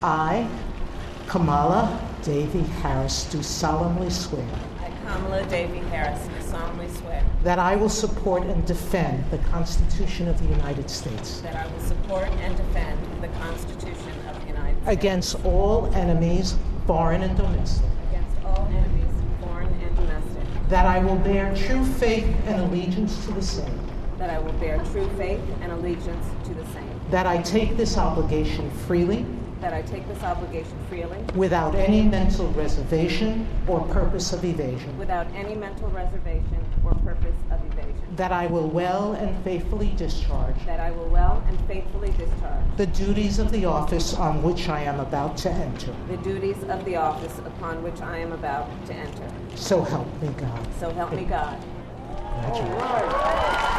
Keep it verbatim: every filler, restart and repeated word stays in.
I, Kamala Davy Harris, do solemnly swear I, Kamala Davy Harris, do solemnly swear that I will support and defend the Constitution of the United States that I will support and defend the Constitution of the United States against all enemies, foreign and domestic, against all enemies, foreign and domestic, that I will bear true faith and allegiance to the same, that I will bear true faith and allegiance to the same, that I take this obligation freely, that I take this obligation freely, without any mental reservation or purpose of evasion, without any mental reservation or purpose of evasion, that I will well and faithfully discharge that I will well and faithfully discharge the duties of the office on which I am about to enter. the duties of the office upon which I am about to enter. So help me God. So help me God. Congratulations. All right.